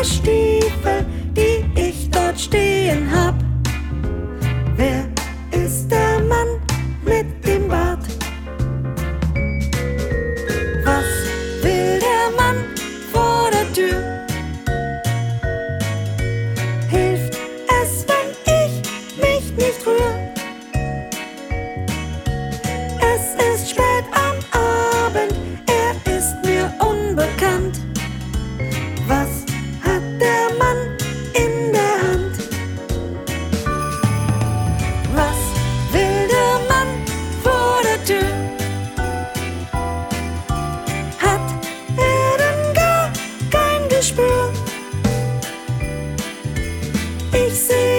Stiefel, die ich dort stehen hab. Wer ist der Mann mit dem Bart? Was will der Mann vor der Tür? Hilft es, wenn ich mich nicht rühr? Es ist spät am Abend, er ist mir unbekannt. Was hat der Mann in der Hand? Was will der Mann vor der Tür? Hat er denn gar kein Gespür? Ich seh